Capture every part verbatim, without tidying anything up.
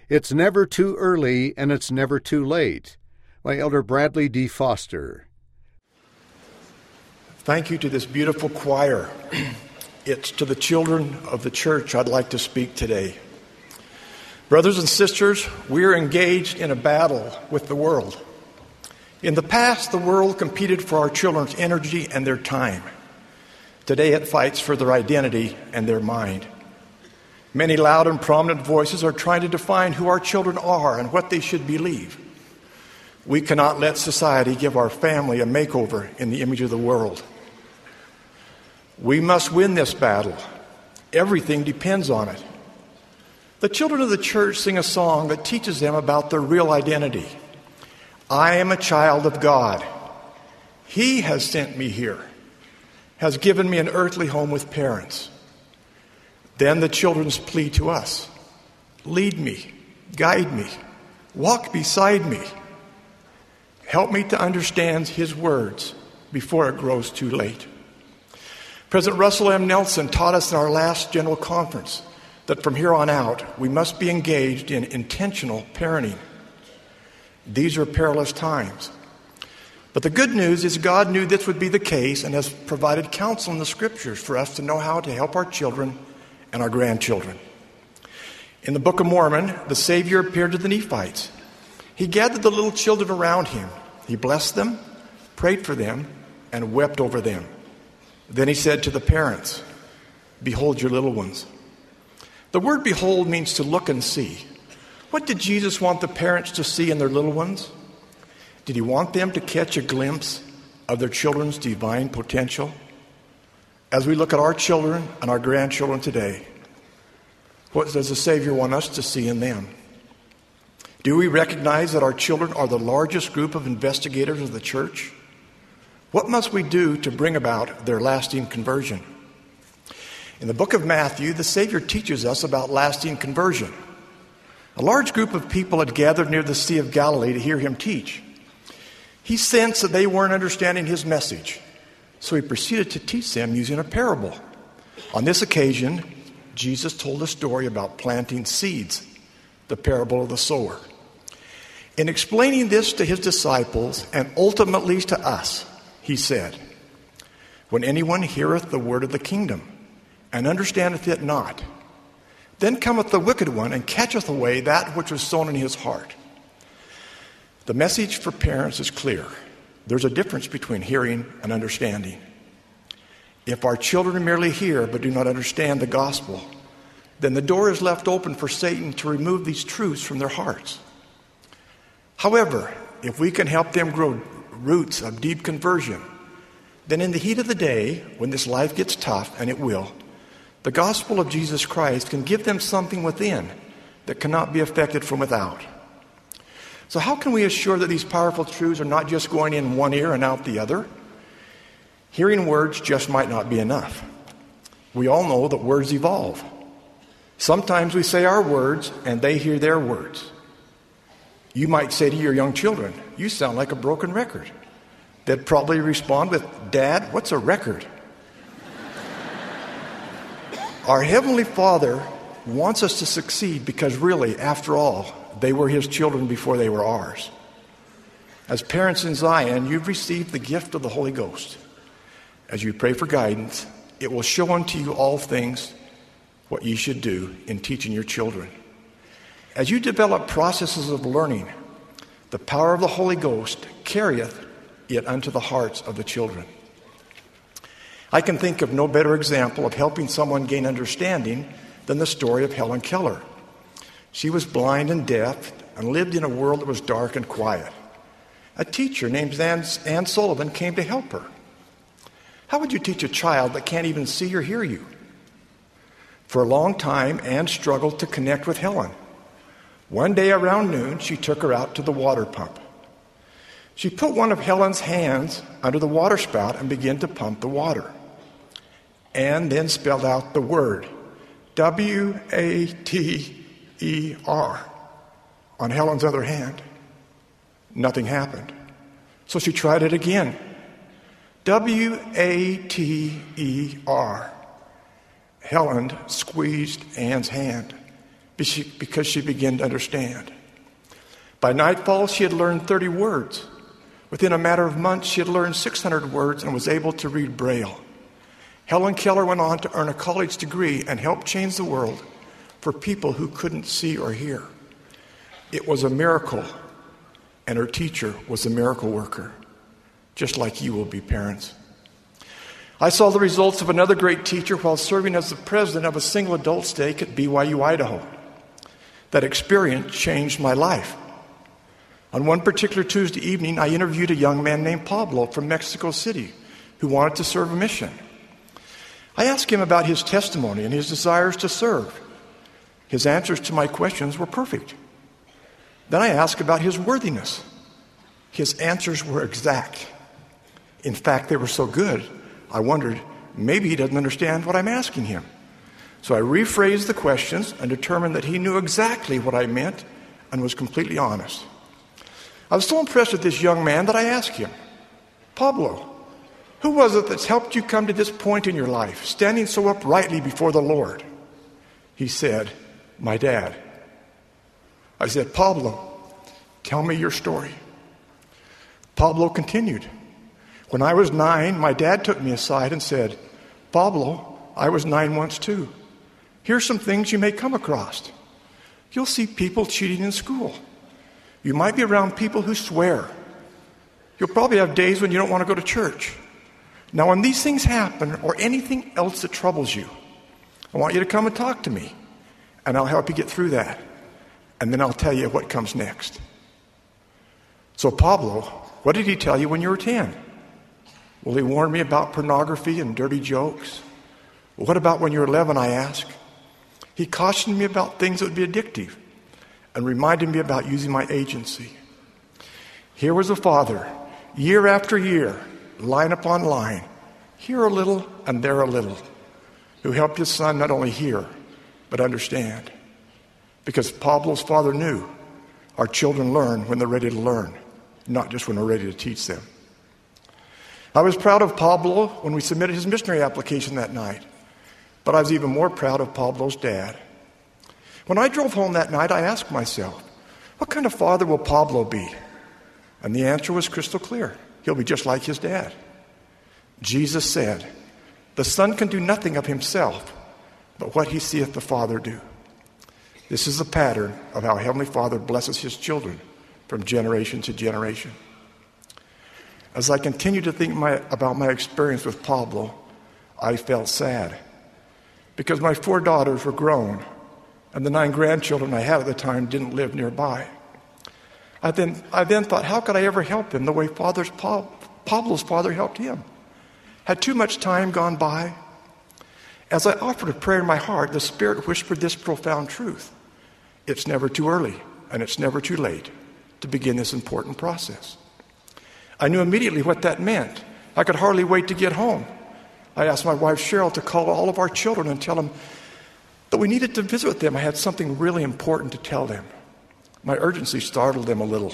It's Never Too Early and It's Never Too Late by Elder Bradley D. Foster. Thank you to this beautiful choir. It's to the children of the church I'd like to speak today. Brothers and sisters, we're engaged in a battle with the world. In the past, the world competed for our children's energy and their time. Today, it fights for their identity and their mind. Many loud and prominent voices are trying to define who our children are and what they should believe. We cannot let society give our family a makeover in the image of the world. We must win this battle. Everything depends on it. The children of the church sing a song that teaches them about their real identity. I am a child of God. He has sent me here, has given me an earthly home with parents. Then the children's plea to us, lead me, guide me, walk beside me. Help me to understand his words before it grows too late. President Russell M. Nelson taught us in our last general conference that from here on out, we must be engaged in intentional parenting. These are perilous times. But the good news is God knew this would be the case and has provided counsel in the scriptures for us to know how to help our children and our grandchildren. In the Book of Mormon, the Savior appeared to the Nephites. He gathered the little children around him. He blessed them, prayed for them, and wept over them. Then he said to the parents, behold your little ones. The word behold means to look and see. What did Jesus want the parents to see in their little ones? Did he want them to catch a glimpse of their children's divine potential? As we look at our children and our grandchildren today, what does the Savior want us to see in them? Do we recognize that our children are the largest group of investigators of the church? What must we do to bring about their lasting conversion? In the book of Matthew, the Savior teaches us about lasting conversion. A large group of people had gathered near the Sea of Galilee to hear him teach. He sensed that they weren't understanding his message, so he proceeded to teach them using a parable. On this occasion, Jesus told a story about planting seeds, the parable of the sower. In explaining this to his disciples and ultimately to us, he said, when anyone heareth the word of the kingdom and understandeth it not, then cometh the wicked one and catcheth away that which was sown in his heart. The message for parents is clear. There's a difference between hearing and understanding. If our children merely hear but do not understand the gospel, then the door is left open for Satan to remove these truths from their hearts. However, if we can help them grow roots of deep conversion, then in the heat of the day, when this life gets tough, and it will, the gospel of Jesus Christ can give them something within that cannot be affected from without. So how can we assure that these powerful truths are not just going in one ear and out the other? Hearing words just might not be enough. We all know that words evolve. Sometimes we say our words and they hear their words. You might say to your young children, you sound like a broken record. They'd probably respond with, Dad, what's a record? Our Heavenly Father wants us to succeed because really, after all, they were his children before they were ours. As parents in Zion, you've received the gift of the Holy Ghost. As you pray for guidance, it will show unto you all things what ye should do in teaching your children. As you develop processes of learning, the power of the Holy Ghost carrieth it unto the hearts of the children. I can think of no better example of helping someone gain understanding than the story of Helen Keller. She was blind and deaf and lived in a world that was dark and quiet. A teacher named Ann, Ann Sullivan came to help her. How would you teach a child that can't even see or hear you? For a long time, Ann struggled to connect with Helen. One day around noon, she took her out to the water pump. She put one of Helen's hands under the water spout and began to pump the water. Ann then spelled out the word, W A T E R, on Helen's other hand. Nothing happened. So she tried it again. W A T E R. Helen squeezed Ann's hand, because she began to understand. By nightfall, she had learned thirty words. Within a matter of months, she had learned six hundred words and was able to read Braille. Helen Keller went on to earn a college degree and help change the world for people who couldn't see or hear. It was a miracle, and her teacher was a miracle worker, just like you will be, parents. I saw the results of another great teacher while serving as the president of a single adult stake at B Y U, Idaho. That experience changed my life. On one particular Tuesday evening, I interviewed a young man named Pablo from Mexico City who wanted to serve a mission. I asked him about his testimony and his desires to serve. His answers to my questions were perfect. Then I asked about his worthiness. His answers were exact. In fact, they were so good, I wondered, maybe he doesn't understand what I'm asking him. So I rephrased the questions and determined that he knew exactly what I meant and was completely honest. I was so impressed with this young man that I asked him, Pablo, who was it that's helped you come to this point in your life, standing so uprightly before the Lord? He said, my dad. I said, Pablo, tell me your story. Pablo continued. When I was nine, my dad took me aside and said, Pablo, I was nine once too. Here's some things you may come across. You'll see people cheating in school. You might be around people who swear. You'll probably have days when you don't want to go to church. Now, when these things happen or anything else that troubles you, I want you to come and talk to me, and I'll help you get through that. And then I'll tell you what comes next. So, Pablo, what did he tell you when you were ten? Well, he warned me about pornography and dirty jokes. Well, what about when you were eleven, I asked? He cautioned me about things that would be addictive and reminded me about using my agency. Here was a father, year after year, line upon line, here a little and there a little, who helped his son not only hear, but understand. Because Pablo's father knew our children learn when they're ready to learn, not just when we're ready to teach them. I was proud of Pablo when we submitted his missionary application that night, but I was even more proud of Pablo's dad. When I drove home that night, I asked myself, what kind of father will Pablo be? And the answer was crystal clear. He'll be just like his dad. Jesus said, the son can do nothing of himself, but what he seeth the Father do. This is the pattern of how Heavenly Father blesses his children from generation to generation. As I continued to think my, about my experience with Pablo, I felt sad because my four daughters were grown and the nine grandchildren I had at the time didn't live nearby. I then, I then thought, how could I ever help him the way Father's pa, Pablo's father helped him? Had too much time gone by? As I offered a prayer in my heart, the Spirit whispered this profound truth. It's never too early and it's never too late to begin this important process. I knew immediately what that meant. I could hardly wait to get home. I asked my wife Cheryl to call all of our children and tell them that we needed to visit with them. I had something really important to tell them. My urgency startled them a little.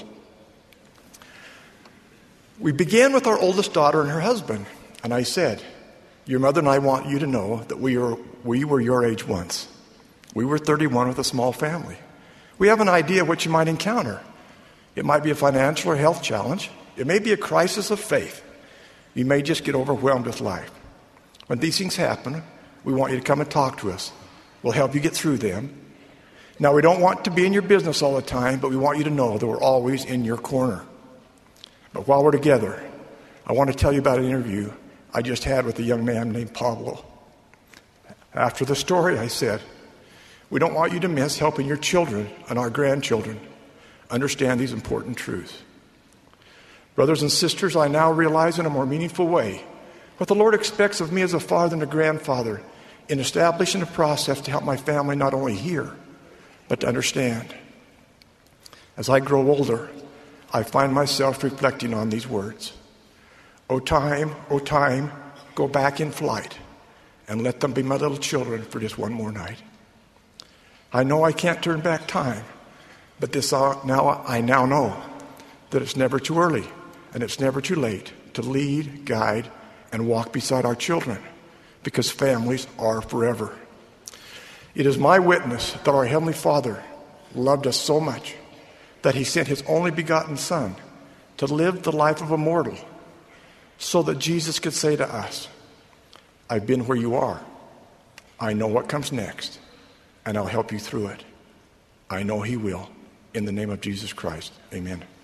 We began with our oldest daughter and her husband, and I said, your mother and I want you to know that we are, we were your age once. We were thirty-one with a small family. We have an idea of what you might encounter. It might be a financial or health challenge. It may be a crisis of faith. You may just get overwhelmed with life. When these things happen, we want you to come and talk to us. We'll help you get through them. Now, we don't want to be in your business all the time, but we want you to know that we're always in your corner. But while we're together, I want to tell you about an interview I just had with a young man named Pablo. After the story, I said, we don't want you to miss helping your children and our grandchildren understand these important truths. Brothers and sisters, I now realize in a more meaningful way what the Lord expects of me as a father and a grandfather in establishing a process to help my family not only hear, but to understand. As I grow older, I find myself reflecting on these words. O time, O time, go back in flight and let them be my little children for just one more night. I know I can't turn back time, but this uh, now I now know that it's never too early and it's never too late to lead, guide, and walk beside our children, because families are forever. It is my witness that our Heavenly Father loved us so much that he sent his only begotten Son to live the life of a mortal so that Jesus could say to us, I've been where you are. I know what comes next, and I'll help you through it. I know he will. In the name of Jesus Christ, amen.